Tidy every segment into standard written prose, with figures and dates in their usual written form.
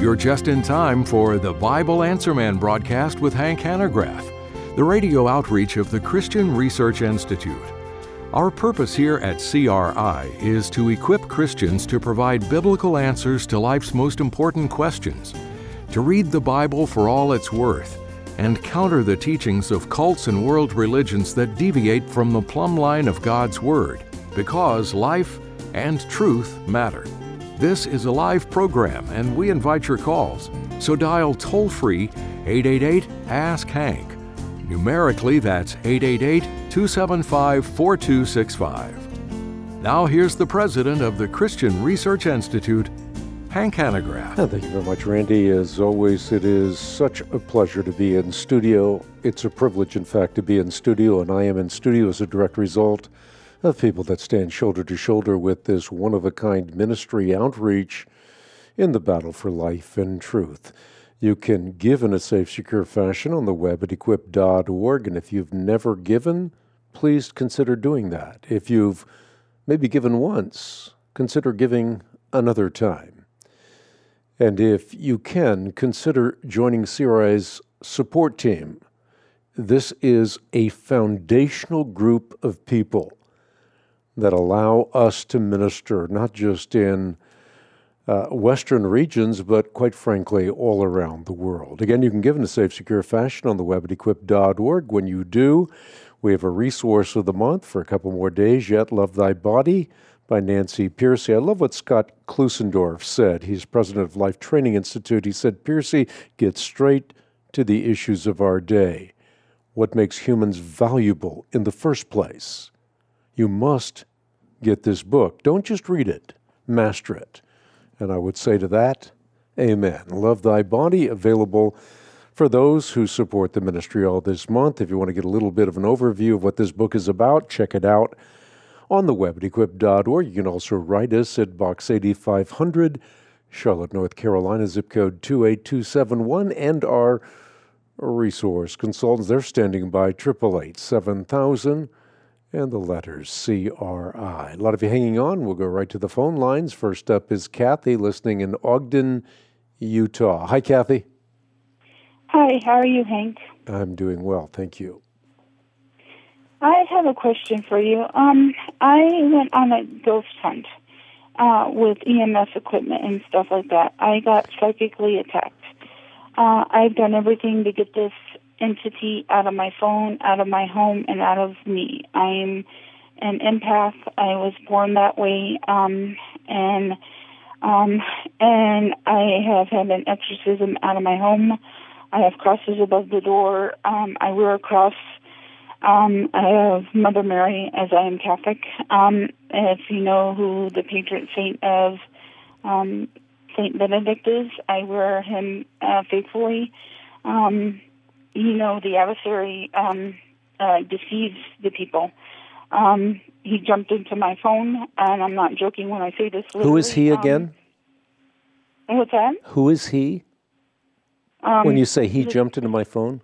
You're just in time for the Bible Answer Man broadcast with Hank Hanegraaff, the radio outreach of the Christian Research Institute. Our purpose here at CRI is to equip Christians to provide biblical answers to life's most important questions, to read the Bible for all it's worth, and counter the teachings of cults and world religions that deviate from the plumb line of God's Word, because life and truth matter. This is a live program, and we invite your calls. So dial toll-free 888-ASK-HANK. Numerically, that's 888-275-4265. Now here's the president of the Christian Research Institute, Hank Hanegraaff. Thank you very much, Randy. As always, it is such a pleasure to be in studio. It's a privilege, in fact, to be in studio, and I am in studio as a direct result of people that stand shoulder to shoulder with this one-of-a-kind ministry outreach in the battle for life and truth. You can give in a safe, secure fashion on the web at equip.org, and if you've never given, please consider doing that. If you've maybe given once, consider giving another time. And if you can, consider joining CRI's support team. This is a foundational group of people that allow us to minister, not just in Western regions, but quite frankly, all around the world. Again, you can give in a safe, secure fashion on the web at equip.org. When you do, we have a resource of the month for a couple more days yet, Love Thy Body by Nancy Pearcey. I love what Scott Klusendorf said. He's president of Life Training Institute. He said, Pearcey, get straight to the issues of our day. What makes humans valuable in the first place? You must get this book. Don't just read it, master it. And I would say to that, amen. Love Thy Body, available for those who support the ministry all this month. If you want to get a little bit of an overview of what this book is about, check it out on the web at equip.org. You can also write us at Box 8500, Charlotte, North Carolina, zip code 28271, and our resource consultants, they're standing by, 888-7000, and the letters CRI. A lot of you hanging on. We'll go right to the phone lines. First up is Kathy, listening in Ogden, Utah. Hi, Kathy. Hi, how are you, Hank? I'm doing well, thank you. I have a question for you. I went on a ghost hunt with EMS equipment and stuff like that. I got psychically attacked. I've done everything to get this entity out of my phone, out of my home, and out of me. I'm an empath. I was born that way, and I have had an exorcism out of my home. I have crosses above the door. I wear a cross. I have Mother Mary, as I am Catholic. If you know who the patron saint of Saint Benedict is, I wear him faithfully. The adversary deceives the people. He jumped into my phone, and I'm not joking when I say this. Who is he again? What's that? Who is he? When you say he jumped into my phone?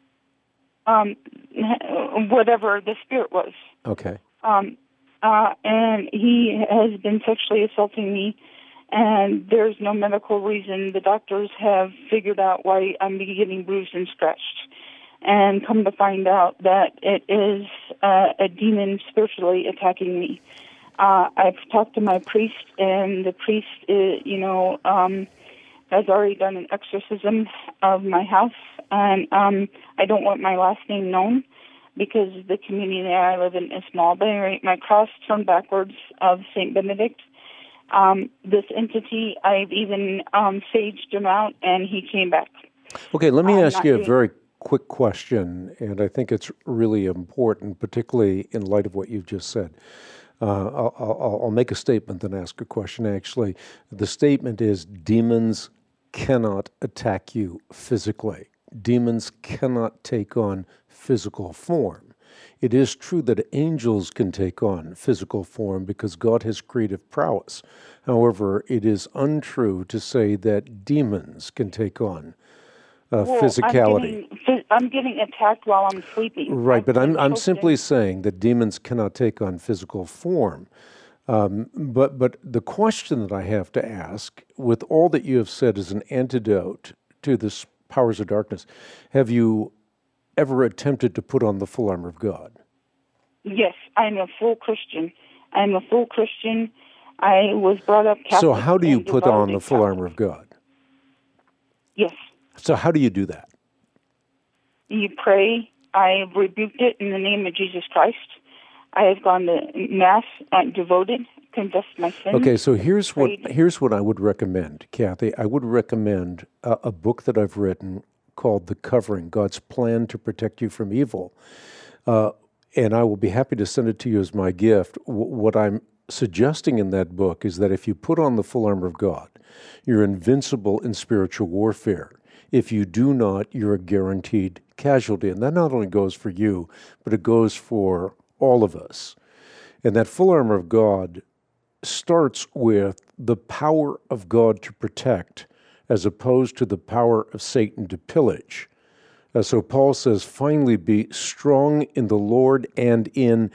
Whatever the spirit was. Okay. And he has been sexually assaulting me, and there's no medical reason. The doctors have figured out why I'm getting bruised and scratched, and come to find out that it is a demon spiritually attacking me. I've talked to my priest, and the priest, has already done an exorcism of my house, and I don't want my last name known because the community that I live in is small. But anyway, my cross turned backwards of St. Benedict. This entity, I've even saged him out, and he came back. Okay, let me ask you a very quick question, and I think it's really important, particularly in light of what you've just said. I'll make a statement, then ask a question, actually. The statement is, demons cannot attack you physically. Demons cannot take on physical form. It is true that angels can take on physical form because God has creative prowess. However, it is untrue to say that demons can take on physicality. I'm getting attacked while I'm sleeping. Right, but I'm simply saying that demons cannot take on physical form. But the question that I have to ask, with all that you have said as an antidote to the powers of darkness, have you ever attempted to put on the full armor of God? Yes, I'm a full Christian. I was brought up Catholic. So how do you put on the full armor of God? Yes. So how do you do that? You pray. I rebuked it in the name of Jesus Christ. I have gone to Mass, devoted, confessed my sins. Okay, so here's what I would recommend, Kathy. I would recommend a book that I've written called The Covering, God's Plan to Protect You from Evil. And I will be happy to send it to you as my gift. What I'm suggesting in that book is that if you put on the full armor of God, you're invincible in spiritual warfare. If you do not, you're a guaranteed casualty. And that not only goes for you, but it goes for all of us. And that full armor of God starts with the power of God to protect, as opposed to the power of Satan to pillage. So Paul says, finally be strong in the Lord and in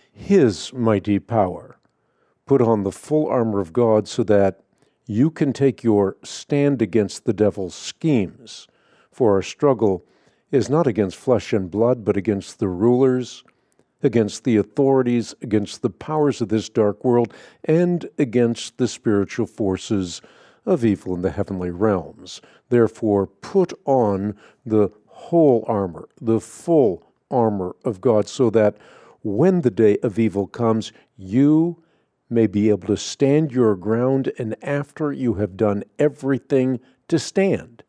His mighty power. Put on the full armor of God so that you can take your stand against the devil's schemes. For our struggle is not against flesh and blood, but against the rulers, against the authorities, against the powers of this dark world, and against the spiritual forces of evil in the heavenly realms. Therefore, put on the whole armor, the full armor of God, so that when the day of evil comes, you may be able to stand your ground, and after you have done everything to stand.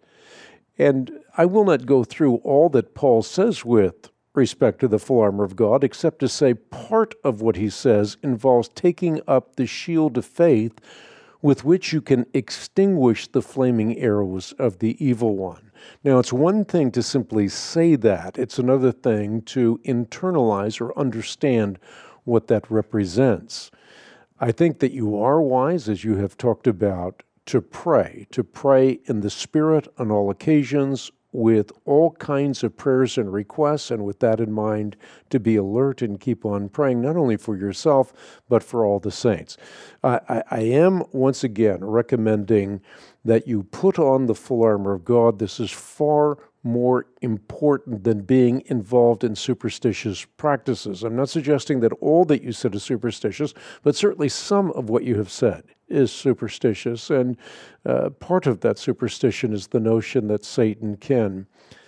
And I will not go through all that Paul says with respect to the full armor of God, except to say part of what he says involves taking up the shield of faith with which you can extinguish the flaming arrows of the evil one. Now, it's one thing to simply say that. It's another thing to internalize or understand what that represents. I think that you are wise, as you have talked about, to pray in the Spirit on all occasions with all kinds of prayers and requests, and with that in mind, to be alert and keep on praying, not only for yourself, but for all the saints. I am, once again, recommending that you put on the full armor of God. This is far more important than being involved in superstitious practices. I'm not suggesting that all that you said is superstitious, but certainly some of what you have said is superstitious, and part of that superstition is the notion that Satan can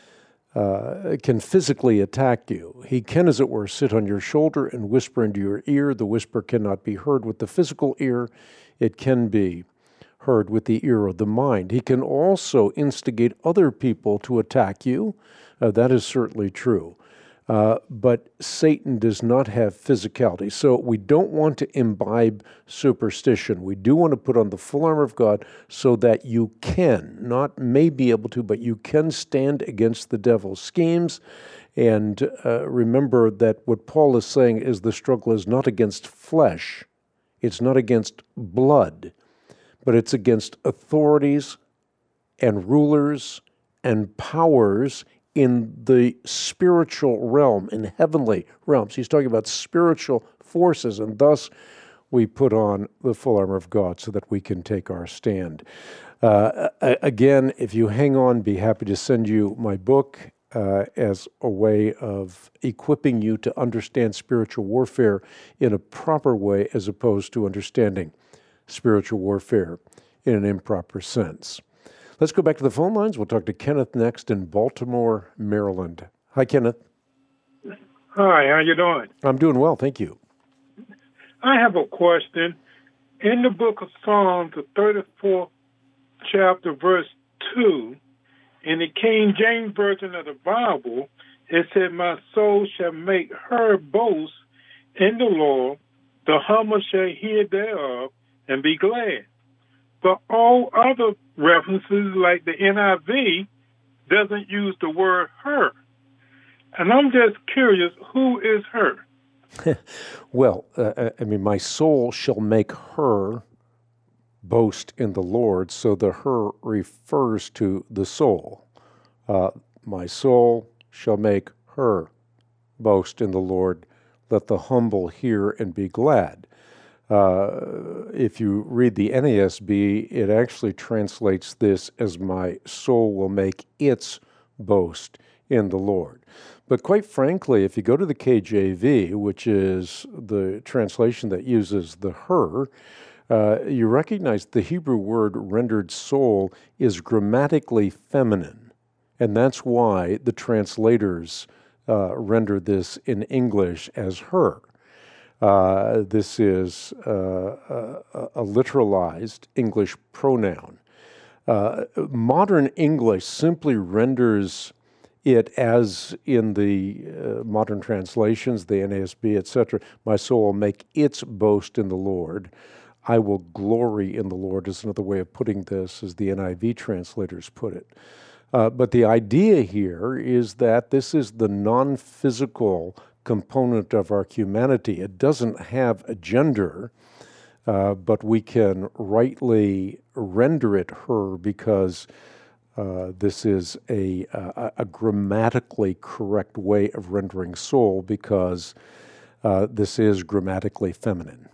physically attack you. He can, as it were, sit on your shoulder and whisper into your ear. The whisper cannot be heard with the physical ear. It can be heard with the ear of the mind. He can also instigate other people to attack you. That is certainly true. But Satan does not have physicality. So we don't want to imbibe superstition. We do want to put on the full armor of God so that you can, not may be able to, but you can stand against the devil's schemes. And remember that what Paul is saying is the struggle is not against flesh. It's not against blood, but it's against authorities and rulers and powers in the spiritual realm, in heavenly realms. He's talking about spiritual forces, and thus we put on the full armor of God so that we can take our stand. Again, if you hang on, be happy to send you my book as a way of equipping you to understand spiritual warfare in a proper way, as opposed to understanding spiritual warfare in an improper sense. Let's go back to the phone lines. We'll talk to Kenneth next in Baltimore, Maryland. Hi, Kenneth. Hi, how you doing? I'm doing well, thank you. I have a question. In the book of Psalms, the 34th chapter, verse 2, in the King James Version of the Bible, it said, "My soul shall make her boast in the Lord, the humble shall hear thereof and be glad." But all other references, like the NIV, doesn't use the word her. And I'm just curious, who is her? Well, my soul shall make her boast in the Lord, so the her refers to the soul. My soul shall make her boast in the Lord. Let the humble hear and be glad. If you read the NASB, it actually translates this as "my soul will make its boast in the Lord." But quite frankly, if you go to the KJV, which is the translation that uses the her, you recognize the Hebrew word rendered soul is grammatically feminine. And that's why the translators render this in English as her. This is a literalized English pronoun. Modern English simply renders it as in the modern translations, the NASB, etc., "My soul will make its boast in the Lord." "I will glory in the Lord" is another way of putting this, as the NIV translators put it. But the idea here is that this is the non-physical component of our humanity. It doesn't have a gender, but we can rightly render it her because this is a grammatically correct way of rendering soul, because this is grammatically feminine.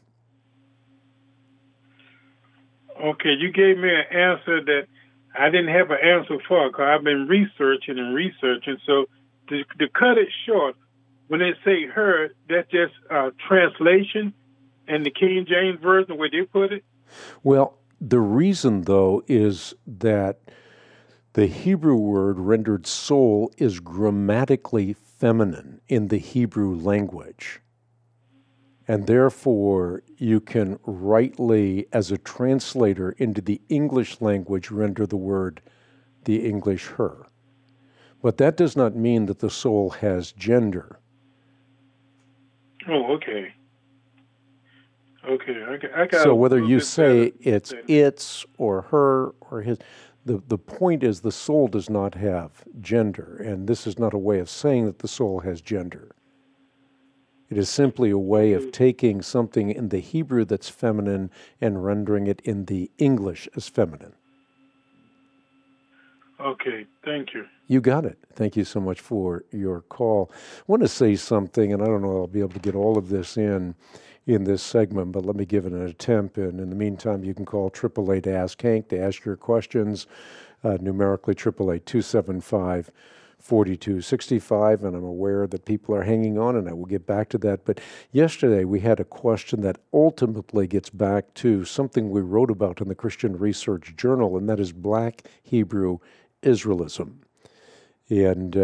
Okay, you gave me an answer that I didn't have an answer for, because I've been researching. So to cut it short, when they say her, that's just translation and the King James Version, where they put it? Well, the reason, though, is that the Hebrew word rendered soul is grammatically feminine in the Hebrew language. And therefore, you can rightly, as a translator into the English language, render the English her. But that does not mean that the soul has gender. Oh, okay. Okay, I got. So whether you say it's its or her or his, the point is the soul does not have gender, and this is not a way of saying that the soul has gender. It is simply a way of taking something in the Hebrew that's feminine and rendering it in the English as feminine. Okay, thank you. You got it. Thank you so much for your call. I want to say something, and I don't know if I'll be able to get all of this in this segment, but let me give it an attempt. And in the meantime, you can call 888-ASK-HANK to ask your questions, numerically 888-275-4265, and I'm aware that people are hanging on, and I will get back to that. But yesterday we had a question that ultimately gets back to something we wrote about in the Christian Research Journal, and that is Black Hebrew Israelism. And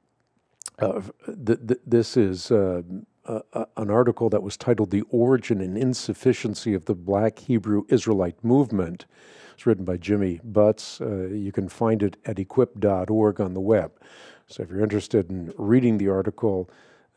this is an article that was titled "The Origin and Insufficiency of the Black Hebrew Israelite Movement." It's written by Jimmy Butts. You can find it at equip.org on the web. So if you're interested in reading the article,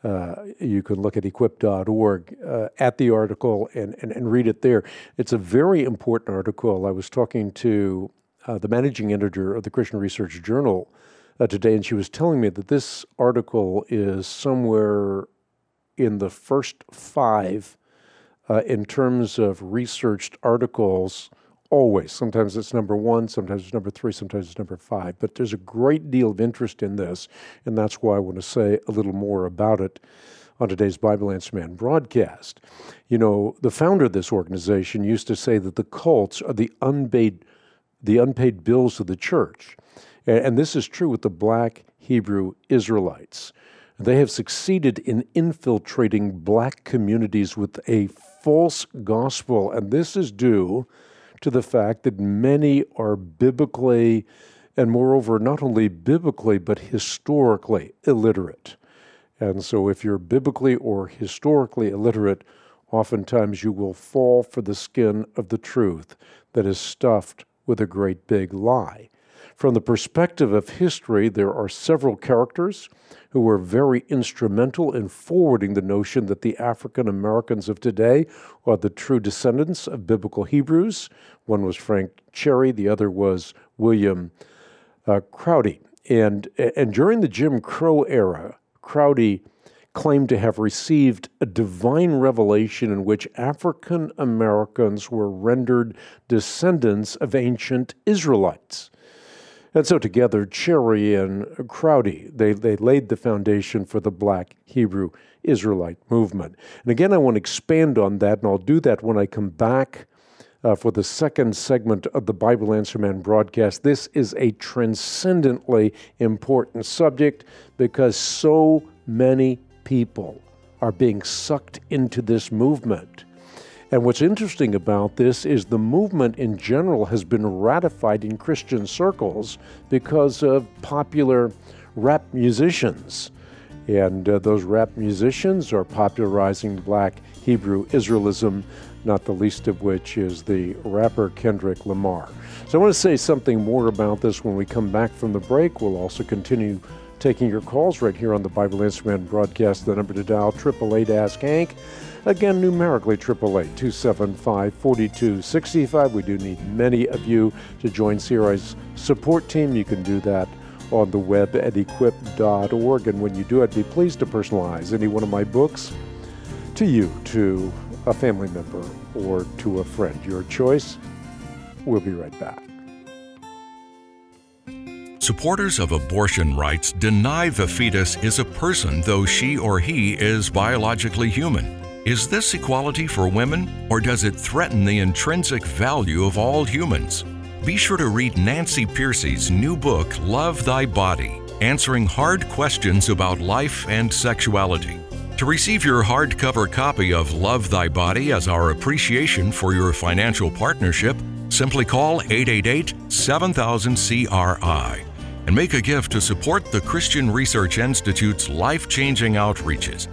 you can look at equip.org at the article and read it there. It's a very important article. I was talking to the managing editor of the Christian Research Journal today, and she was telling me that this article is somewhere in the first 5 in terms of researched articles. Always. Sometimes it's number 1, sometimes it's number 3, sometimes it's number 5. But there's a great deal of interest in this, and that's why I want to say a little more about it on today's Bible Answer Man broadcast. You know, the founder of this organization used to say that the cults are the unpaid bills of the church. And this is true with the Black Hebrew Israelites. They have succeeded in infiltrating black communities with a false gospel, and this is due to the fact that many are biblically, and moreover, not only biblically, but historically illiterate. And so if you're biblically or historically illiterate, oftentimes you will fall for the skin of the truth that is stuffed with a great big lie. From the perspective of history, there are several characters who were very instrumental in forwarding the notion that the African Americans of today are the true descendants of biblical Hebrews. One was Frank Cherry, the other was William Crowdy. And during the Jim Crow era, Crowdy claimed to have received a divine revelation in which African Americans were rendered descendants of ancient Israelites. And so together, Cherry and Crowdy, they laid the foundation for the Black Hebrew Israelite movement. And again, I want to expand on that, and I'll do that when I come back for the second segment of the Bible Answer Man broadcast. This is a transcendently important subject because so many people are being sucked into this movement. And what's interesting about this is the movement in general has been ratified in Christian circles because of popular rap musicians. And those rap musicians are popularizing Black Hebrew Israelism, not the least of which is the rapper Kendrick Lamar. So I want to say something more about this when we come back from the break. We'll also continue taking your calls right here on the Bible Answer Man broadcast. The number to dial, 888-ASK-HANK. Again, numerically, 888-275-4265. We do need many of you to join CRI's support team. You can do that on the web at equip.org. And when you do, I'd be pleased to personalize any one of my books to you, to a family member, or to a friend. Your choice. We'll be right back. Supporters of abortion rights deny the fetus is a person, though she or he is biologically human. Is this equality for women, or does it threaten the intrinsic value of all humans? Be sure to read Nancy Pearcey's new book, Love Thy Body, answering hard questions about life and sexuality. To receive your hardcover copy of Love Thy Body as our appreciation for your financial partnership, simply call 888-7000-CRI and make a gift to support the Christian Research Institute's life-changing outreaches.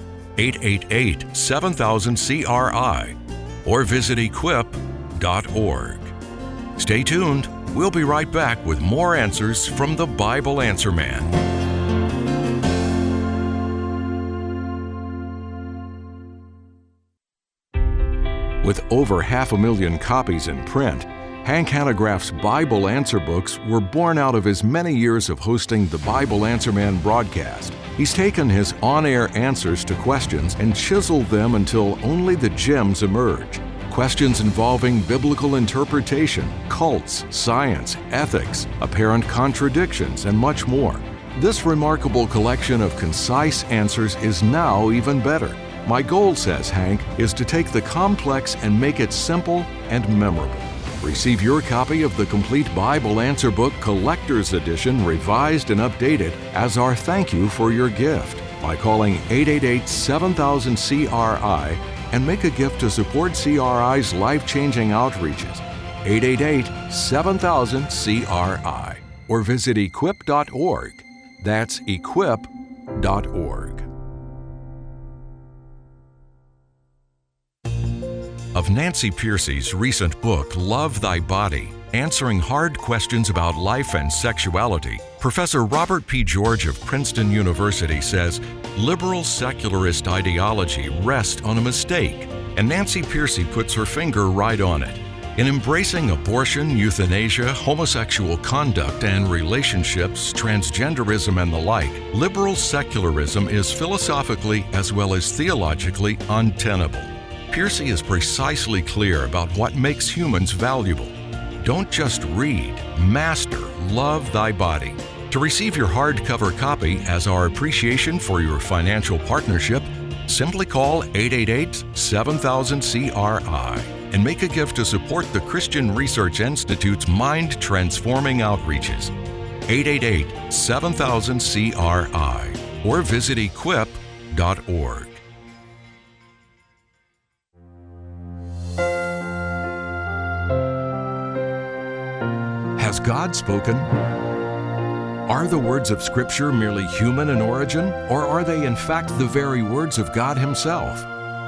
888-7000-CRI or visit equip.org. Stay tuned. We'll be right back with more answers from the Bible Answer Man. With over 500,000 copies in print, Hank Hanegraaff's Bible Answer books were born out of his many years of hosting the Bible Answer Man broadcast. He's taken his on-air answers to questions and chiseled them until only the gems emerge. Questions involving biblical interpretation, cults, science, ethics, apparent contradictions, and much more. This remarkable collection of concise answers is now even better. My goal, says Hank, is to take the complex and make it simple and memorable. Receive your copy of the complete Bible Answer Book Collector's Edition, revised and updated, as our thank you for your gift by calling 888-7000-CRI and make a gift to support CRI's life-changing outreaches. 888-7000-CRI or visit equip.org. That's equip.org. Of Nancy Pearcey's recent book, Love Thy Body, answering hard questions about life and sexuality, Professor Robert P. George of Princeton University says liberal secularist ideology rests on a mistake, and Nancy Pearcey puts her finger right on it. In embracing abortion, euthanasia, homosexual conduct and relationships, transgenderism and the like, liberal secularism is philosophically as well as theologically untenable. Pearcey is precisely clear about what makes humans valuable. Don't just read, master Love Thy Body. To receive your hardcover copy as our appreciation for your financial partnership, simply call 888-7000-CRI and make a gift to support the Christian Research Institute's mind-transforming outreaches. 888-7000-CRI or visit equip.org. Has God spoken? Are the words of Scripture merely human in origin, or are they in fact the very words of God Himself?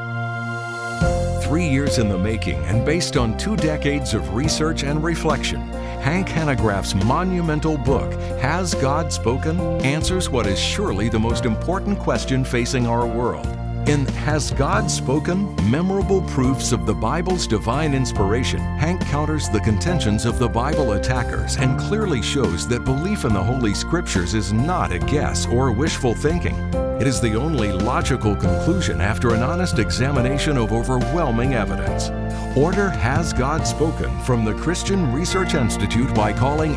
3 years in the making and based on 2 decades of research and reflection, Hank Hanegraaff's monumental book, Has God Spoken?, answers what is surely the most important question facing our world. In Has God Spoken? Memorable Proofs of the Bible's Divine Inspiration, Hank counters the contentions of the Bible attackers and clearly shows that belief in the Holy Scriptures is not a guess or wishful thinking. It is the only logical conclusion after an honest examination of overwhelming evidence. Order Has God Spoken from the Christian Research Institute by calling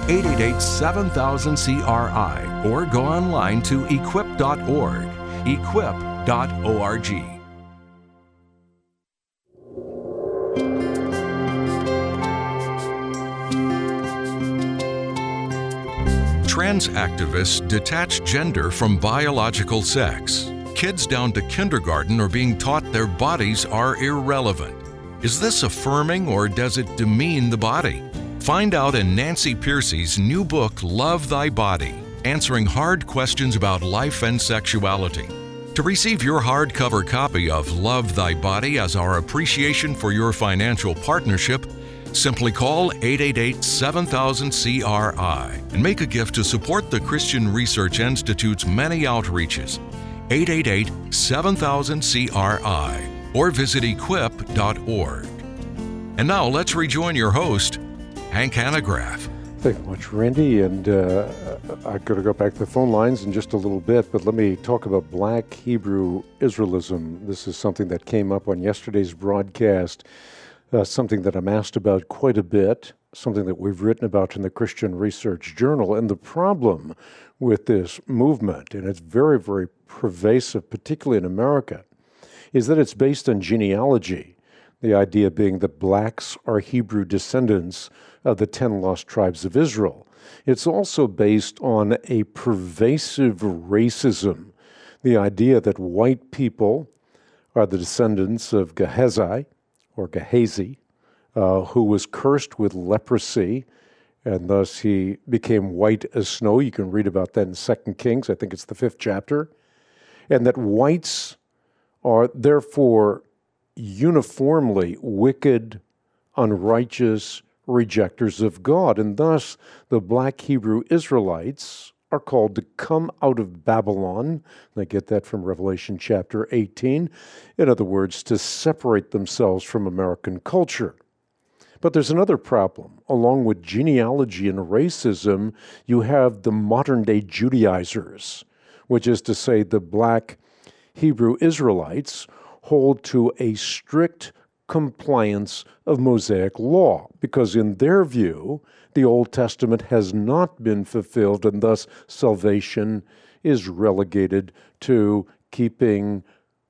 888-7000-CRI or go online to equip.org. Equip.org. Trans activists detach gender from biological sex. Kids down to kindergarten are being taught their bodies are irrelevant. Is this affirming or does it demean the body? Find out in Nancy Pearcey's new book, Love Thy Body, answering hard questions about life and sexuality. To receive your hardcover copy of Love Thy Body as our appreciation for your financial partnership, simply call 888-7000-CRI and make a gift to support the Christian Research Institute's many outreaches. 888-7000-CRI or visit equip.org. And now let's rejoin your host, Hank Hanegraaff. Thank you much, Randy. And I've got to go back to the phone lines in just a little bit, but let me talk about Black Hebrew Israelism. This is something that came up on yesterday's broadcast, something that I'm asked about quite a bit, something that we've written about in the Christian Research Journal. And the problem with this movement, and it's very, very pervasive, particularly in America, is that it's based on genealogy. The idea being that blacks are Hebrew descendants of the 10 lost tribes of Israel. It's also based on a pervasive racism, the idea that white people are the descendants of Gehazi, or Gehazi, who was cursed with leprosy, and thus he became white as snow. You can read about that in 2 Kings, I think it's the 5th chapter. And that whites are therefore uniformly wicked, unrighteous rejectors of God. And thus, the Black Hebrew Israelites are called to come out of Babylon. I get that from Revelation chapter 18. In other words, to separate themselves from American culture. But there's another problem. Along with genealogy and racism, you have the modern-day Judaizers, which is to say the Black Hebrew Israelites hold to a strict compliance of Mosaic law, because in their view, the Old Testament has not been fulfilled, and thus salvation is relegated to keeping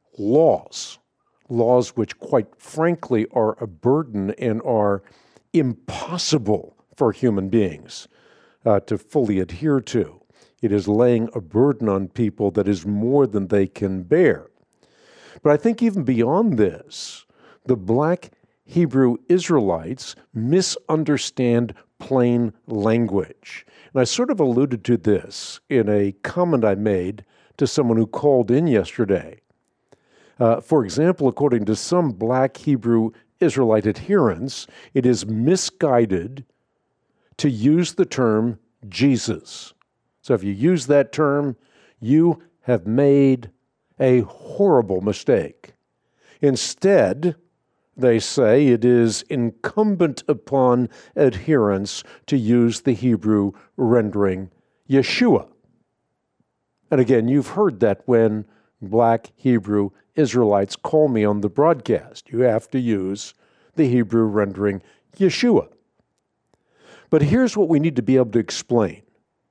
laws which, quite frankly, are a burden and are impossible for human beings to fully adhere to. It is laying a burden on people that is more than they can bear. But I think even beyond this, the Black Hebrew Israelites misunderstand plain language. And I sort of alluded to this in a comment I made to someone who called in yesterday. For example, according to some Black Hebrew Israelite adherents, it is misguided to use the term Jesus. So if you use that term, you have made a horrible mistake. Instead, they say it is incumbent upon adherents to use the Hebrew rendering Yeshua. And again, you've heard that when Black Hebrew Israelites call me on the broadcast. You have to use the Hebrew rendering Yeshua. But here's what we need to be able to explain.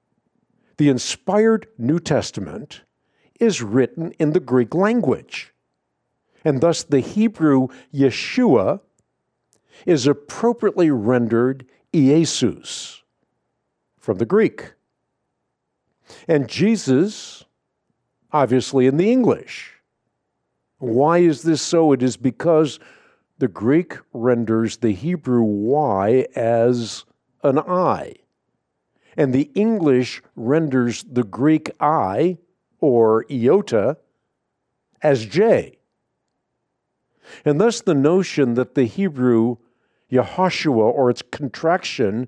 The inspired New Testament is written in the Greek language, and thus the Hebrew Yeshua is appropriately rendered Iesus from the Greek. And Jesus, obviously, in the English. Why is this so? It is because the Greek renders the Hebrew Y as an I, and the English renders the Greek I, or iota, as J. And thus the notion that the Hebrew Yehoshua, or its contraction,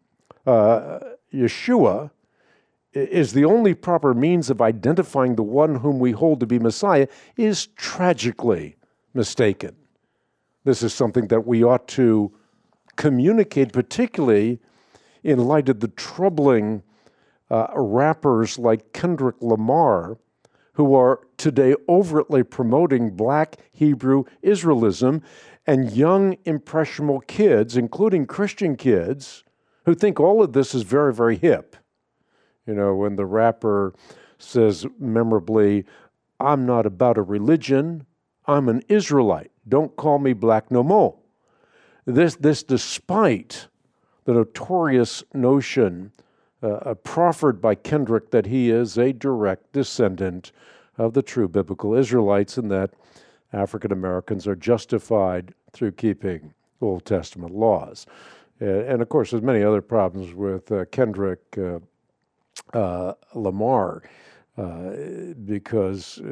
Yeshua, is the only proper means of identifying the one whom we hold to be Messiah is tragically mistaken. This is something that we ought to communicate, particularly in light of the troubling rappers like Kendrick Lamar, who are today overtly promoting Black Hebrew Israelism, and young, impressionable kids, including Christian kids, who think all of this is very, very hip. You know, when the rapper says memorably, I'm not about a religion. I'm an Israelite. Don't call me black no more. This despite the notorious notion proffered by Kendrick that he is a direct descendant of the true biblical Israelites and that African Americans are justified through keeping Old Testament laws. And of course, there's many other problems with Kendrick Lamar because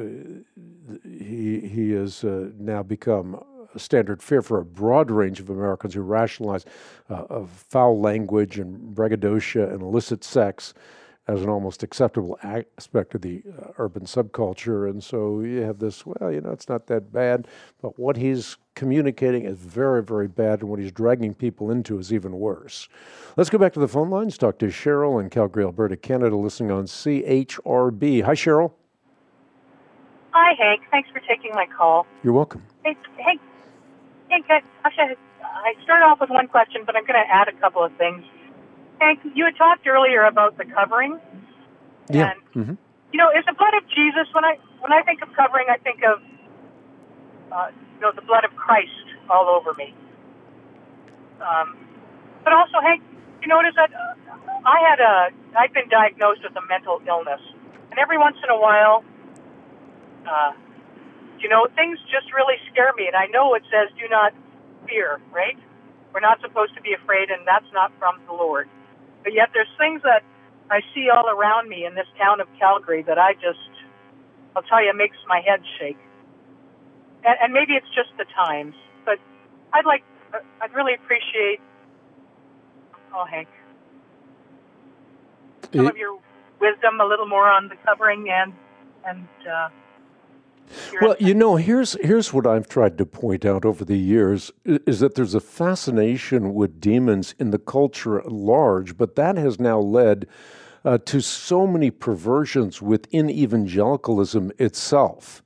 he has now become a standard fare for a broad range of Americans who rationalize of foul language and braggadocio and illicit sex as an almost acceptable aspect of the urban subculture. And so you have this, well, it's not that bad, but what he's communicating is very, very bad, and what he's dragging people into is even worse. Let's go back to the phone lines, talk to Cheryl in Calgary, Alberta, Canada, listening on CHRB. Hi, Cheryl. Hi, Hank. Thanks for taking my call. You're welcome. Hey, actually, I start off with one question, but I'm going to add a couple of things. Hank, you had talked earlier about the covering. Yeah. And, is the blood of Jesus, when I think of covering, I think of, the blood of Christ all over me. But also, Hank, you notice that I've been diagnosed with a mental illness. And every once in a while, things just really scare me. And I know it says do not fear, right? We're not supposed to be afraid, and that's not from the Lord. But yet there's things that I see all around me in this town of Calgary that I'll tell you, it makes my head shake. And maybe it's just the times, but I'd really appreciate, Hank, some of your wisdom, a little more on the covering and well, here's what I've tried to point out over the years is that there's a fascination with demons in the culture at large, but that has now led to so many perversions within evangelicalism itself.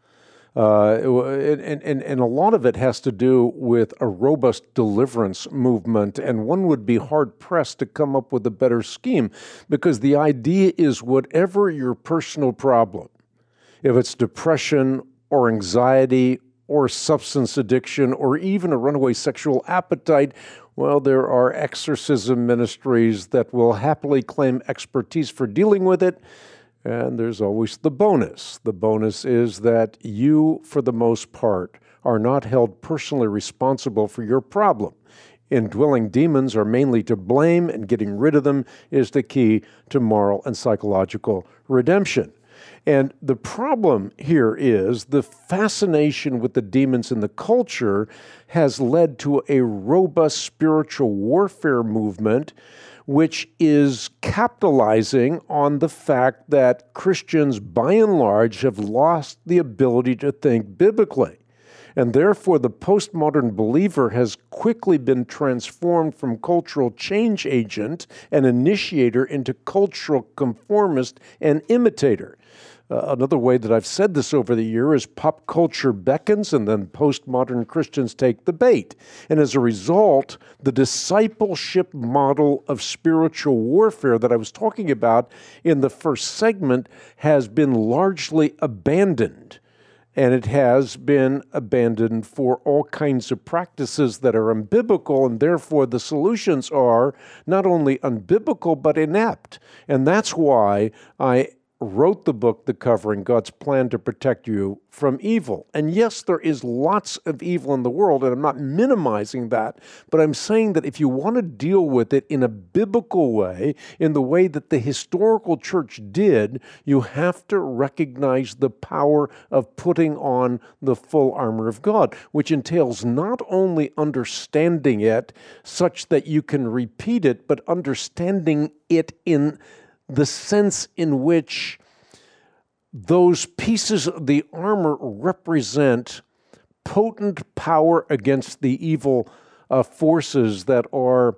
And a lot of it has to do with a robust deliverance movement, and one would be hard-pressed to come up with a better scheme, because the idea is whatever your personal problem, if it's depression or anxiety or substance addiction or even a runaway sexual appetite, well, there are exorcism ministries that will happily claim expertise for dealing with it. And there's always the bonus. The bonus is that you, for the most part, are not held personally responsible for your problem. Indwelling demons are mainly to blame, and getting rid of them is the key to moral and psychological redemption. And the problem here is the fascination with the demons in the culture has led to a robust spiritual warfare movement, which is capitalizing on the fact that Christians, by and large, have lost the ability to think biblically. And therefore, the postmodern believer has quickly been transformed from cultural change agent and initiator into cultural conformist and imitator. Another way that I've said this over the year is pop culture beckons and then postmodern Christians take the bait. And as a result, the discipleship model of spiritual warfare that I was talking about in the first segment has been largely abandoned. And it has been abandoned for all kinds of practices that are unbiblical, and therefore the solutions are not only unbiblical but inept. And that's why I wrote the book, The Covering, God's Plan to Protect You from Evil. And yes, there is lots of evil in the world, and I'm not minimizing that, but I'm saying that if you want to deal with it in a biblical way, in the way that the historical church did, you have to recognize the power of putting on the full armor of God, which entails not only understanding it such that you can repeat it, but understanding it in the sense in which those pieces of the armor represent potent power against the evil forces that are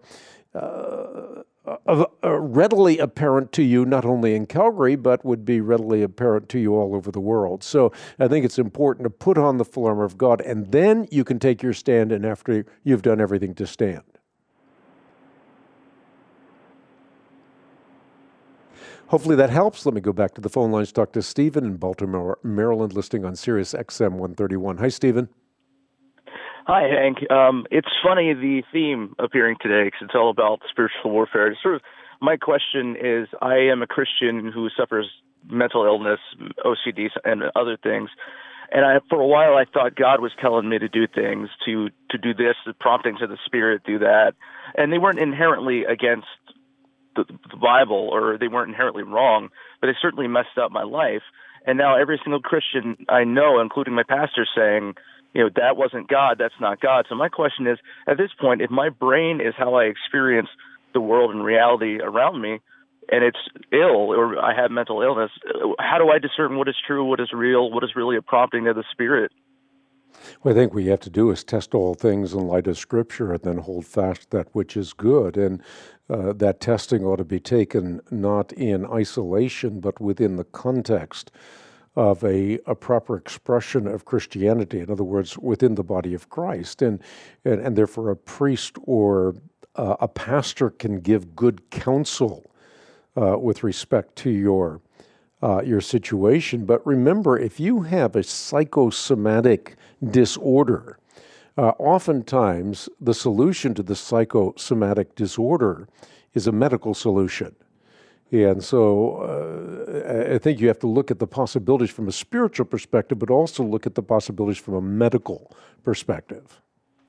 readily apparent to you, not only in Calgary, but would be readily apparent to you all over the world. So I think it's important to put on the full armor of God, and then you can take your stand, and after you've done everything to stand. Hopefully that helps. Let me go back to the phone lines. Talk to Stephen in Baltimore, Maryland, listening on Sirius XM 131. Hi, Stephen. Hi, Hank. It's funny, the theme appearing today, because it's all about spiritual warfare. My question is, I am a Christian who suffers mental illness, OCD, and other things. And for a while, I thought God was telling me to do things, to do this, the promptings of the Spirit, do that. And they weren't inherently against the Bible, or they weren't inherently wrong, but they certainly messed up my life. And now every single Christian I know, including my pastor, saying, that wasn't God, that's not God. So my question is, at this point, if my brain is how I experience the world and reality around me, and it's ill, or I have mental illness, how do I discern what is true, what is real, what is really a prompting of the Spirit? Well, I think what you have to do is test all things in light of Scripture and then hold fast that which is good. And that testing ought to be taken not in isolation, but within the context of a proper expression of Christianity. In other words, within the body of Christ. And therefore a priest or a pastor can give good counsel with respect to your situation. But remember, if you have a psychosomatic disorder, oftentimes the solution to the psychosomatic disorder is a medical solution. And so I think you have to look at the possibilities from a spiritual perspective, but also look at the possibilities from a medical perspective.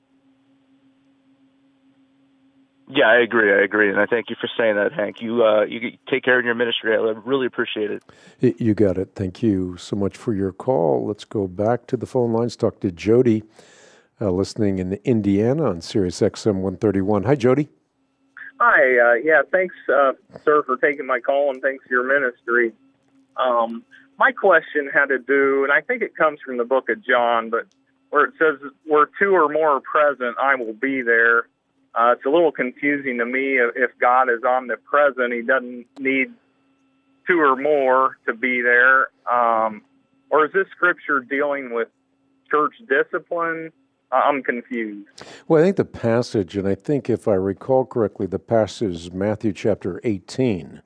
Yeah, I agree. And I thank you for saying that, Hank. You take care of your ministry. I really appreciate it. You got it. Thank you so much for your call. Let's go back to the phone lines, talk to Jody, listening in Indiana on Sirius XM 131. Hi, Jody. Hi. Thanks, sir, for taking my call, and thanks for your ministry. My question had to do, and I think it comes from the book of John, but where it says, where two or more are present, I will be there. It's a little confusing to me. If God is omnipresent, he doesn't need two or more to be there. Or is this scripture dealing with church discipline? I'm confused. Well, I think the passage, and I think if I recall correctly, the passage is Matthew chapter 18.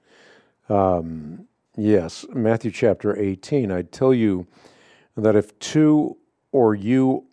Yes, Matthew chapter 18. I tell you that if two of you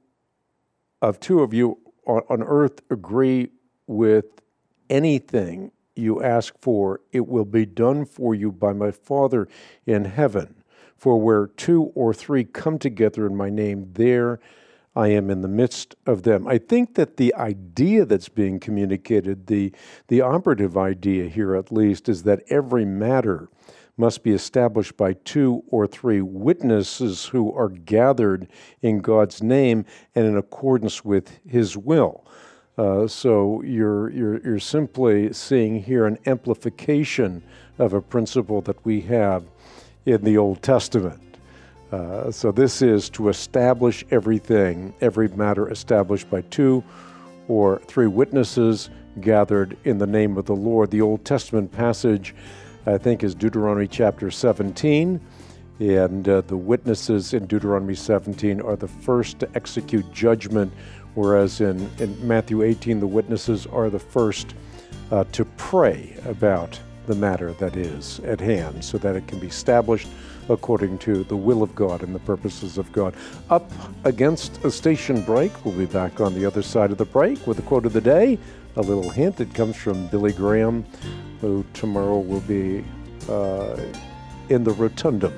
on earth agree with anything you ask for, it will be done for you by my Father in heaven. For where two or three come together in my name, there I am in the midst of them. I think that the idea that's being communicated, the operative idea here at least, is that every matter must be established by two or three witnesses who are gathered in God's name and in accordance with his will. So you're simply seeing here an amplification of a principle that we have in the Old Testament. So this is to establish everything, every matter established by two or three witnesses gathered in the name of the Lord. The Old Testament passage, I think, is Deuteronomy chapter 17. And the witnesses in Deuteronomy 17 are the first to execute judgment, whereas in Matthew 18, the witnesses are the first to pray about the matter that is at hand so that it can be established according to the will of God and the purposes of God. Up against a station break. We'll be back on the other side of the break with a quote of the day. A little hint, it comes from Billy Graham, who tomorrow will be in the Rotundum,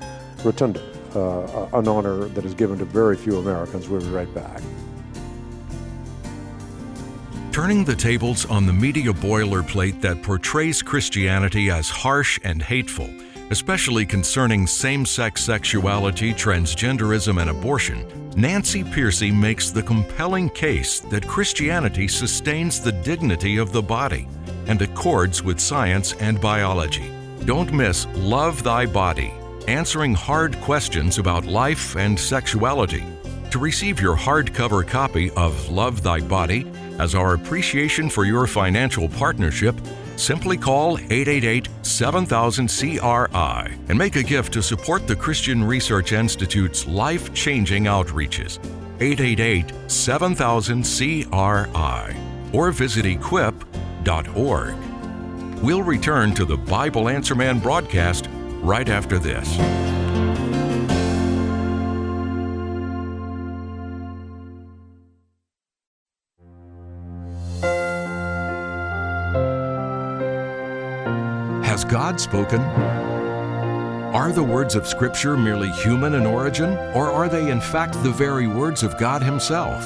an honor that is given to very few Americans. We'll be right back. Turning the tables on the media boilerplate that portrays Christianity as harsh and hateful, especially concerning same-sex sexuality, transgenderism, and abortion, Nancy Pearcey makes the compelling case that Christianity sustains the dignity of the body and accords with science and biology. Don't miss Love Thy Body, answering hard questions about life and sexuality. To receive your hardcover copy of Love Thy Body as our appreciation for your financial partnership, simply call 888-7000-CRI and make a gift to support the Christian Research Institute's life-changing outreaches. 888-7000-CRI or visit equip.org. We'll return to the Bible Answer Man broadcast right after this. Has God spoken? Are the words of Scripture merely human in origin, or are they in fact the very words of God Himself?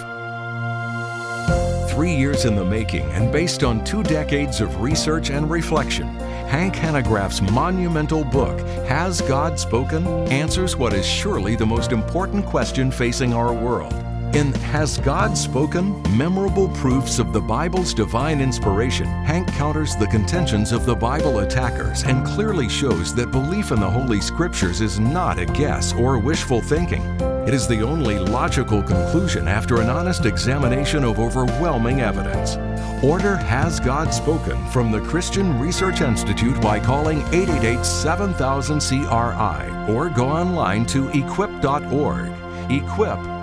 3 years in the making and based on 2 decades of research and reflection, Hank Hanegraaff's monumental book, Has God Spoken?, answers what is surely the most important question facing our world. In Has God Spoken? Memorable Proofs of the Bible's Divine Inspiration, Hank counters the contentions of the Bible attackers and clearly shows that belief in the Holy Scriptures is not a guess or wishful thinking. It is the only logical conclusion after an honest examination of overwhelming evidence. Order Has God Spoken from the Christian Research Institute by calling 888-7000-CRI or go online to equip.org. Equip.org.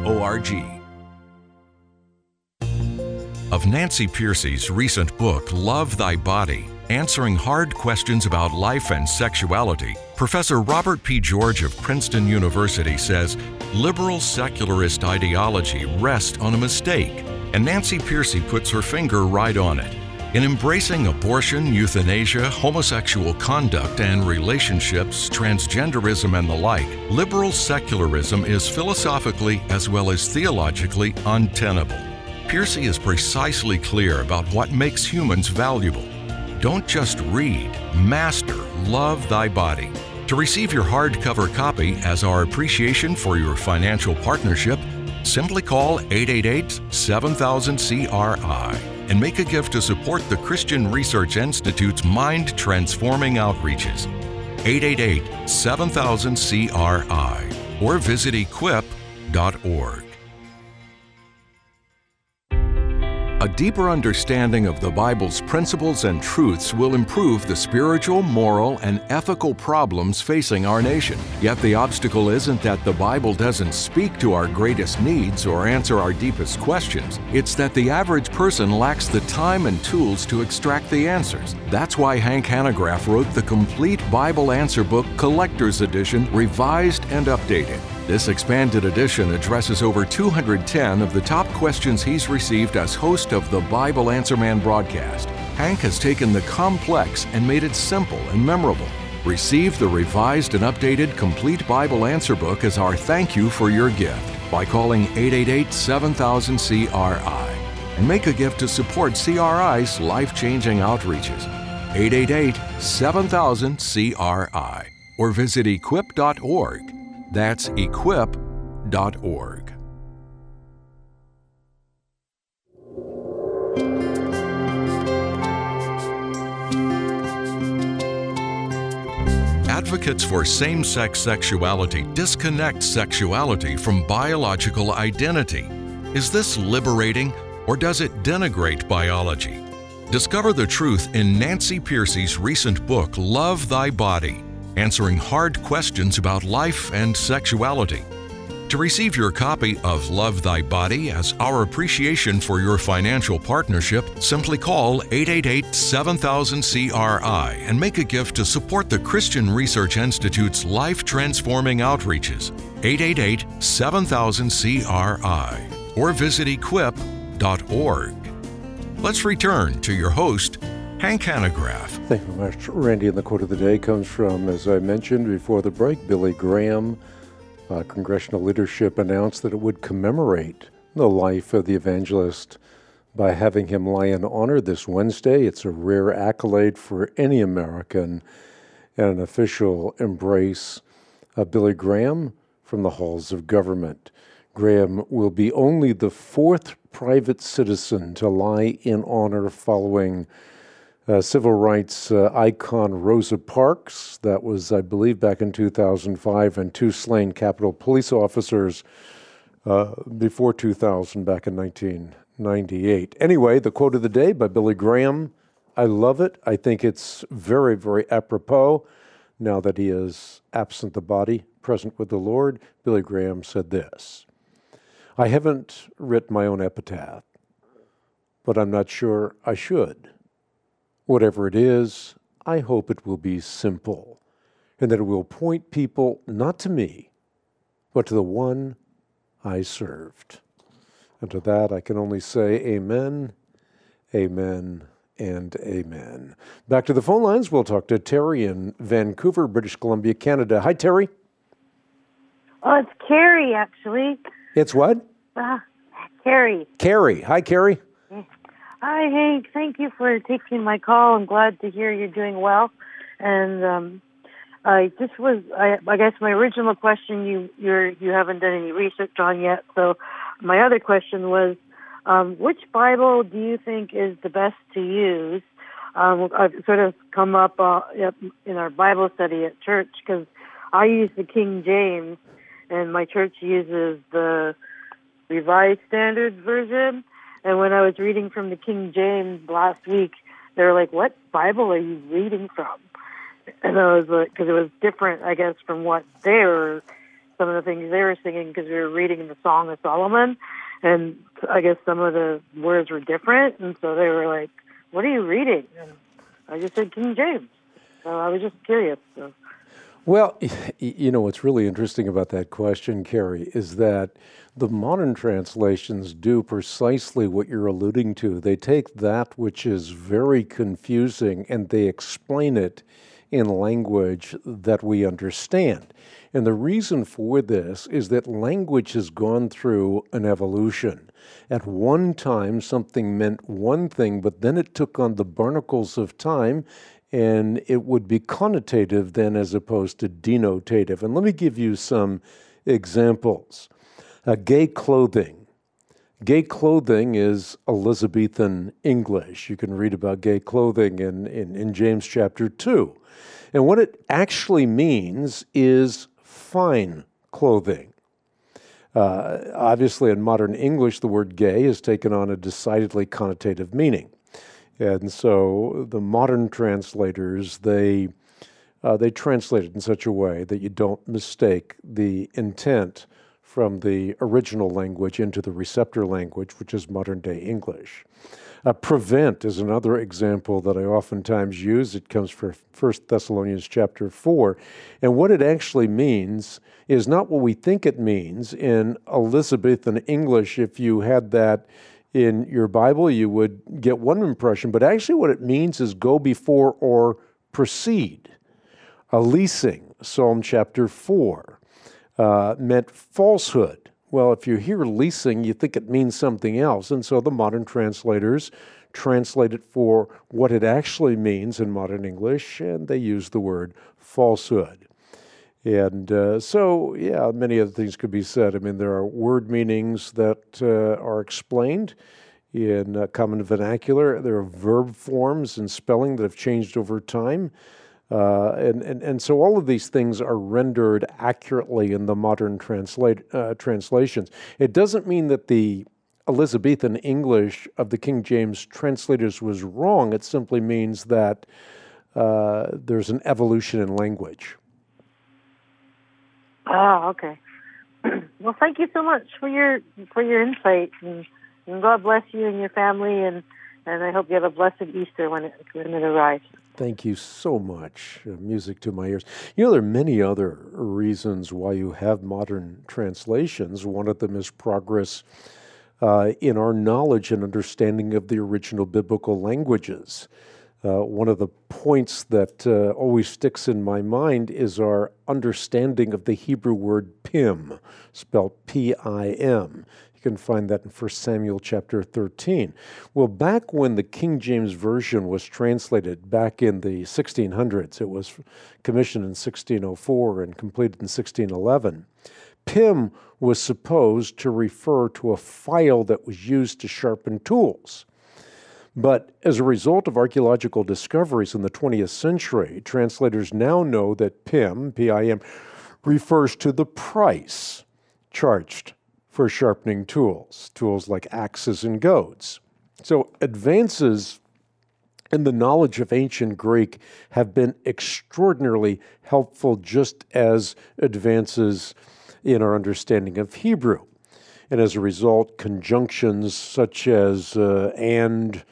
Of Nancy Pearcey's recent book, Love Thy Body, Answering Hard Questions About Life and Sexuality, Professor Robert P. George of Princeton University says liberal secularist ideology rests on a mistake, and Nancy Pearcey puts her finger right on it. In embracing abortion, euthanasia, homosexual conduct and relationships, transgenderism and the like, liberal secularism is philosophically as well as theologically untenable. Pearcey is precisely clear about what makes humans valuable. Don't just read, master Love Thy Body. To receive your hardcover copy as our appreciation for your financial partnership, simply call 888-7000-CRI and make a gift to support the Christian Research Institute's mind-transforming outreaches. 888-7000-CRI or visit equip.org. A deeper understanding of the Bible's principles and truths will improve the spiritual, moral, and ethical problems facing our nation. Yet the obstacle isn't that the Bible doesn't speak to our greatest needs or answer our deepest questions. It's that the average person lacks the time and tools to extract the answers. That's why Hank Hanegraaff wrote the complete Bible Answer Book Collector's Edition, revised and updated. This expanded edition addresses over 210 of the top questions he's received as host of the Bible Answer Man broadcast. Hank has taken the complex and made it simple and memorable. Receive the revised and updated Complete Bible Answer Book as our thank you for your gift by calling 888-7000-CRI and make a gift to support CRI's life-changing outreaches. 888-7000-CRI or visit equip.org. That's equip.org. Advocates for same-sex sexuality disconnect sexuality from biological identity. Is this liberating, or does it denigrate biology? Discover the truth in Nancy Pearcey's recent book, Love Thy Body, Answering Hard Questions About Life and Sexuality. To receive your copy of Love Thy Body as our appreciation for your financial partnership, simply call 888-7000-CRI and make a gift to support the Christian Research Institute's life-transforming outreaches. 888-7000-CRI or visit equip.org. Let's return to your host, Hank Hanegraaff. Thank you very much, Randy. And the quote of the day comes from, as I mentioned before the break, Billy Graham. Congressional leadership announced that it would commemorate the life of the evangelist by having him lie in honor this Wednesday. It's a rare accolade for any American and an official embrace of Billy Graham from the halls of government. Graham will be only the 4th private citizen to lie in honor following civil rights icon Rosa Parks. That was, I believe, back in 2005, and 2 slain Capitol police officers before 2000, back in 1998. Anyway, the quote of the day by Billy Graham. I love it. I think it's very, very apropos now that he is absent the body, present with the Lord. Billy Graham said this: I haven't written my own epitaph, but I'm not sure I should. Whatever it is, I hope it will be simple, and that it will point people not to me, but to the one I served. And to that I can only say amen, amen, and amen. Back to the phone lines. We'll talk to Terry in Vancouver, British Columbia, Canada. Hi, Terry. Oh, it's Carrie, actually. It's what? Carrie. Carrie. Hi, Carrie. Hi, Hank. Thank you for taking my call. I'm glad to hear you're doing well. And I guess my original question you haven't done any research on yet. So my other question was, which Bible do you think is the best to use? I've sort of come up in our Bible study at church because I use the King James, and my church uses the Revised Standard Version. And when I was reading from the King James last week, they were like, "What Bible are you reading from?" And I was like, because it was different, I guess, from what some of the things they were singing, because we were reading the Song of Solomon, and I guess some of the words were different, and so they were like, "What are you reading?" And I just said King James. So I was just curious. So. Well, what's really interesting about that question, Carrie, is that the modern translations do precisely what you're alluding to. They take that which is very confusing and they explain it in language that we understand. And the reason for this is that language has gone through an evolution. At one time, something meant one thing, but then it took on the barnacles of time, and it would be connotative then as opposed to denotative. And let me give you some examples. Gay clothing. Gay clothing is Elizabethan English. You can read about gay clothing in James chapter 2. And what it actually means is fine clothing. Obviously, in modern English, the word gay has taken on a decidedly connotative meaning. And so the modern translators, they translate it in such a way that you don't mistake the intent from the original language into the receptor language, which is modern-day English. Prevent is another example that I oftentimes use. It comes from 1 Thessalonians chapter 4. And what it actually means is not what we think it means. In Elizabethan English, if you had that in your Bible, you would get one impression, but actually what it means is go before or proceed. Leasing, Psalm chapter 4, meant falsehood. Well, if you hear leasing, you think it means something else, and so the modern translators translate it for what it actually means in modern English, and they use the word falsehood. And many other things could be said. I mean, there are word meanings that are explained in common vernacular. There are verb forms and spelling that have changed over time. And so all of these things are rendered accurately in the modern translations. It doesn't mean that the Elizabethan English of the King James translators was wrong. It simply means that there's an evolution in language. Ah, okay. Well, thank you so much for your insight, and God bless you and your family, and I hope you have a blessed Easter when it arrives. Thank you so much. Music to my ears. There are many other reasons why you have modern translations. One of them is progress in our knowledge and understanding of the original biblical languages. One of the points that always sticks in my mind is our understanding of the Hebrew word pim, spelled P-I-M. You can find that in 1 Samuel chapter 13. Well, back when the King James Version was translated back in the 1600s, it was commissioned in 1604 and completed in 1611, pim was supposed to refer to a file that was used to sharpen tools. But as a result of archaeological discoveries in the 20th century, translators now know that PIM, P-I-M, refers to the price charged for sharpening tools like axes and goads. So advances in the knowledge of ancient Greek have been extraordinarily helpful, just as advances in our understanding of Hebrew. And as a result, conjunctions such as and,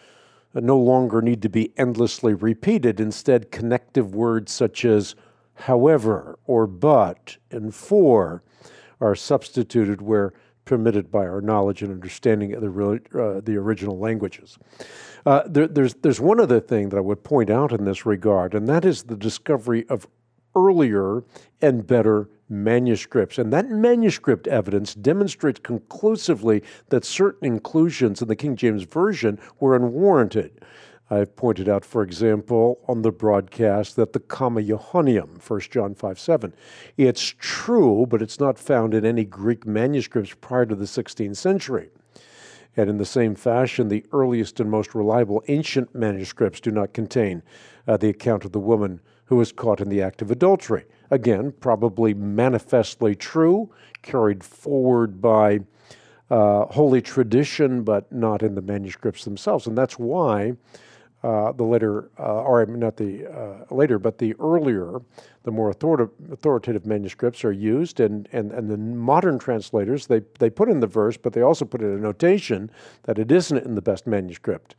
no longer need to be endlessly repeated. Instead, connective words such as however or but and for are substituted where permitted by our knowledge and understanding of the original languages. There's one other thing that I would point out in this regard, and that is the discovery of earlier and better manuscripts. And that manuscript evidence demonstrates conclusively that certain inclusions in the King James Version were unwarranted. I've pointed out, for example, on the broadcast that the comma Johannium, 1 John 5:7, it's true, but it's not found in any Greek manuscripts prior to the 16th century. And in the same fashion, the earliest and most reliable ancient manuscripts do not contain the account of the woman who was caught in the act of adultery. Again, probably manifestly true, carried forward by holy tradition, but not in the manuscripts themselves. And that's why the earlier, the more authoritative manuscripts are used, and the modern translators, they put in the verse, but they also put in a notation that it isn't in the best manuscript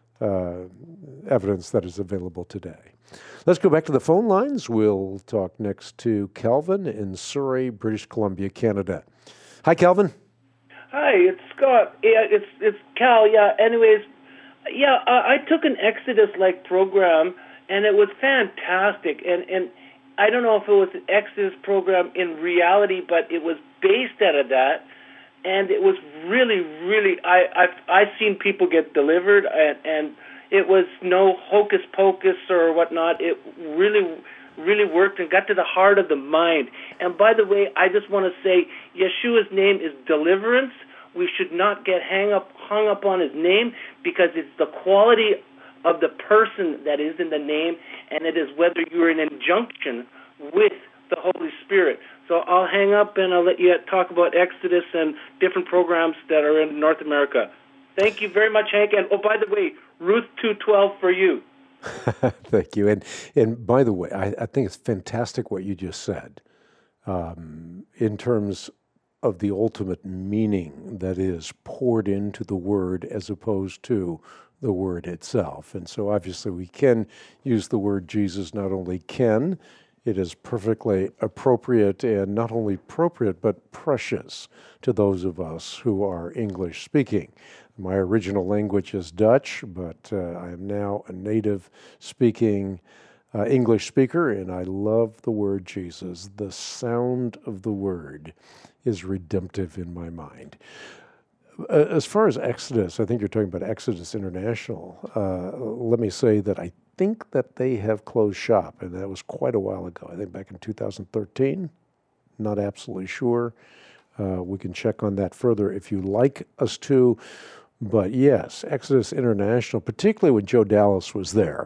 evidence that is available today. Let's go back to the phone lines. We'll talk next to Calvin in Surrey, British Columbia, Canada. Hi, Calvin. Hi, it's Scott. Yeah, it's Cal. Yeah. Anyways. Yeah, I took an Exodus-like program, and it was fantastic. And I don't know if it was an Exodus program in reality, but it was based out of that. And it was really, really, I've seen people get delivered, and it was no hocus pocus or whatnot. It really, really worked and got to the heart of the mind. And by the way, I just want to say Yeshua's name is Deliverance. We should not get hung up on his name, because it's the quality of the person that is in the name, and it is whether you're in injunction with the Holy Spirit. So I'll hang up and I'll let you talk about Exodus and different programs that are in North America. Thank you very much, Hank. And, oh, by the way, Ruth 2:12 for you. Thank you. And by the way, I think it's fantastic what you just said in terms of the ultimate meaning that is poured into the word as opposed to the word itself. And so obviously we can use the word Jesus. Not only can, it is perfectly appropriate, and not only appropriate, but precious to those of us who are English speaking. My original language is Dutch, but I am now a native speaking English speaker, and I love the word Jesus. The sound of the word is redemptive in my mind. As far as Exodus, I think you're talking about Exodus International. Let me say that I think that they have closed shop, and that was quite a while ago. I think back in 2013. Not absolutely sure. We can check on that further if you'd like us to. But yes, Exodus International, particularly when Joe Dallas was there,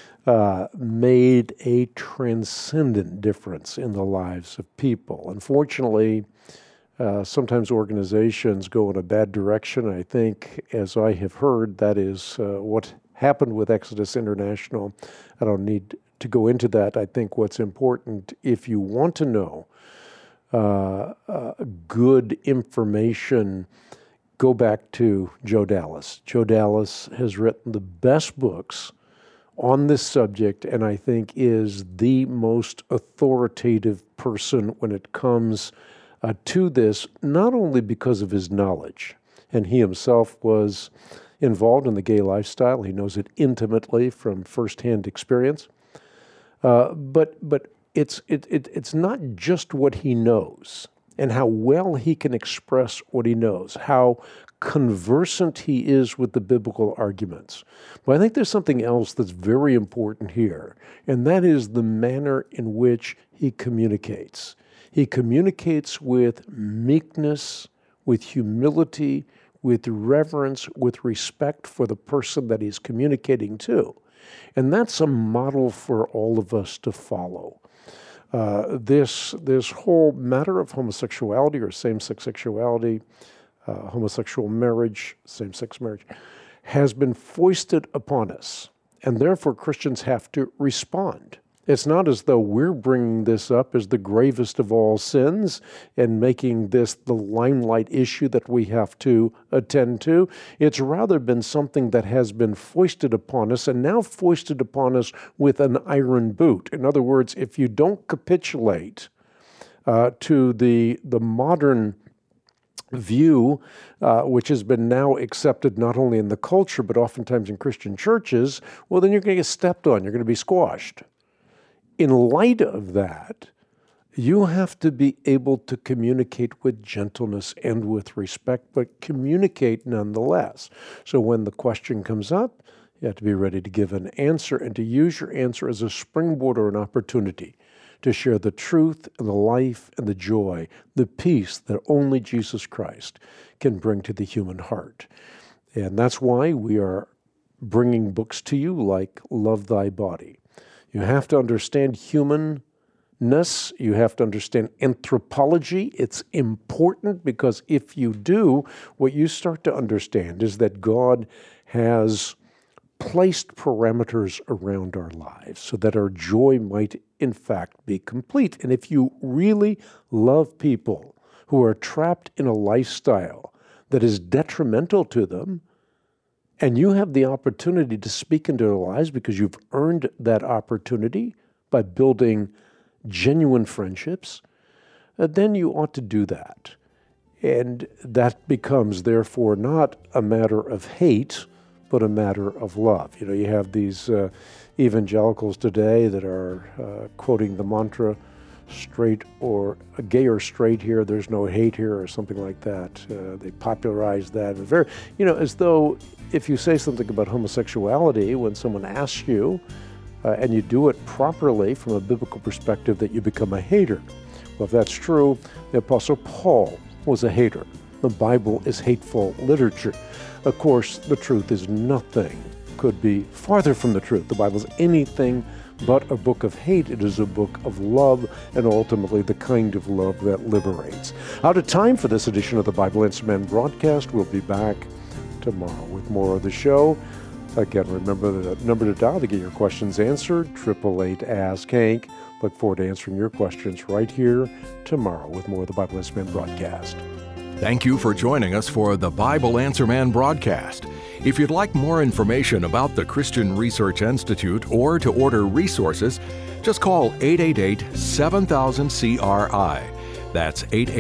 made a transcendent difference in the lives of people. Unfortunately, sometimes organizations go in a bad direction. I think, as I have heard, that is what happened with Exodus International. I don't need to go into that. I think what's important, if you want to know good information, go back to Joe Dallas. Joe Dallas has written the best books on this subject, and I think is the most authoritative person when it comes to this, not only because of his knowledge, and he himself was involved in the gay lifestyle. He knows it intimately from firsthand experience. But it's not just what he knows and how well he can express what he knows, how conversant he is with the biblical arguments. But I think there's something else that's very important here, and that is the manner in which he communicates. He communicates with meekness, with humility, with reverence, with respect for the person that he's communicating to. And that's a model for all of us to follow. This whole matter of homosexuality or same-sex sexuality, homosexual marriage, same-sex marriage, has been foisted upon us. And therefore, Christians have to respond. It's not as though we're bringing this up as the gravest of all sins and making this the limelight issue that we have to attend to. It's rather been something that has been foisted upon us, and now foisted upon us with an iron boot. In other words, if you don't capitulate to the modern view, which has been now accepted not only in the culture, but oftentimes in Christian churches, well, then you're going to get stepped on. You're going to be squashed. In light of that, you have to be able to communicate with gentleness and with respect, but communicate nonetheless. So when the question comes up, you have to be ready to give an answer and to use your answer as a springboard or an opportunity to share the truth and the life and the joy, the peace that only Jesus Christ can bring to the human heart. And that's why we are bringing books to you like Love Thy Body. You have to understand humanness. You have to understand anthropology. It's important because if you do, what you start to understand is that God has placed parameters around our lives so that our joy might in fact be complete. And if you really love people who are trapped in a lifestyle that is detrimental to them, and you have the opportunity to speak into their lives because you've earned that opportunity by building genuine friendships, then you ought to do that. And that becomes, therefore, not a matter of hate, but a matter of love. You know, you have these evangelicals today that are quoting the mantra, straight or gay or straight here, there's no hate here, or something like that. They popularized that. And very, as though if you say something about homosexuality, when someone asks you, and you do it properly from a biblical perspective, that you become a hater. Well, if that's true, the Apostle Paul was a hater. The Bible is hateful literature. Of course, the truth is nothing could be farther from the truth. The Bible is anything but a book of hate. It is a book of love, and ultimately the kind of love that liberates. Out of time for this edition of the Bible Answer Man broadcast. We'll be back tomorrow with more of the show. Again, remember the number to dial to get your questions answered, 888-ASK-HANK. Look forward to answering your questions right here tomorrow with more of the Bible Answer Man broadcast. Thank you for joining us for the Bible Answer Man broadcast. If you'd like more information about the Christian Research Institute or to order resources, just call 888-7000-CRI. That's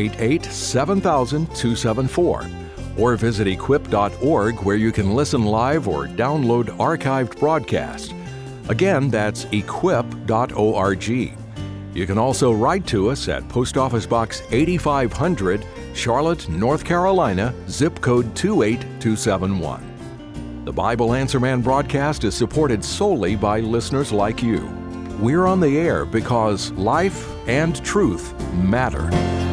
888-7000-274. Or visit equip.org, where you can listen live or download archived broadcasts. Again, that's equip.org. You can also write to us at Post Office Box 8500, Charlotte, North Carolina, zip code 28271. The Bible Answer Man broadcast is supported solely by listeners like you. We're on the air because life and truth matter.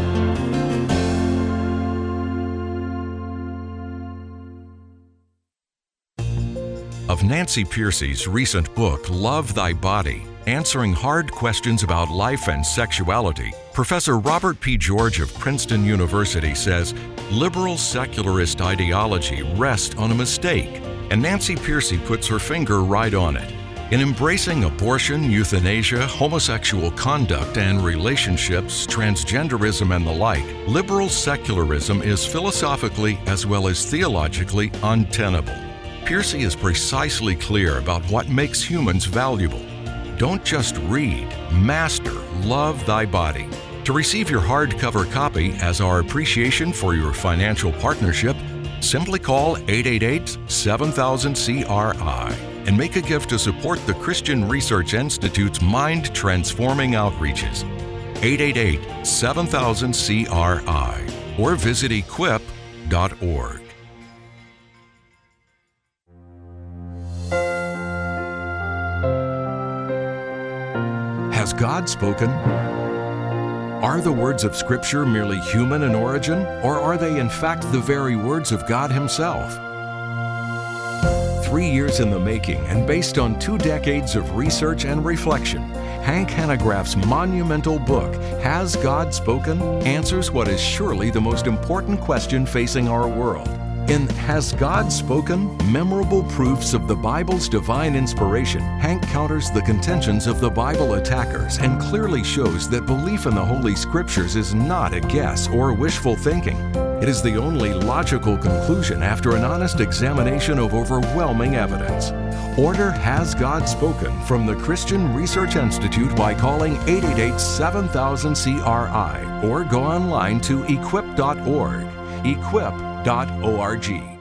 Of Nancy Pearcey's recent book, Love Thy Body, Answering Hard Questions About Life and Sexuality, Professor Robert P. George of Princeton University says liberal secularist ideology rests on a mistake, and Nancy Pearcey puts her finger right on it. In embracing abortion, euthanasia, homosexual conduct and relationships, transgenderism and the like, liberal secularism is philosophically as well as theologically untenable. Pearcey is precisely clear about what makes humans valuable. Don't just read, master Love Thy Body. To receive your hardcover copy as our appreciation for your financial partnership, simply call 888-7000-CRI and make a gift to support the Christian Research Institute's mind-transforming outreaches. 888-7000-CRI or visit equip.org. Has God spoken? Are the words of Scripture merely human in origin, or are they in fact the very words of God Himself? 3 years in the making and based on 2 decades of research and reflection, Hank Hanegraaff's monumental book, Has God Spoken?, answers what is surely the most important question facing our world. In Has God Spoken? Memorable Proofs of the Bible's Divine Inspiration, Hank counters the contentions of the Bible attackers and clearly shows that belief in the Holy Scriptures is not a guess or wishful thinking. It is the only logical conclusion after an honest examination of overwhelming evidence. Order Has God Spoken from the Christian Research Institute by calling 888-7000-CRI or go online to equip.org. equip.org.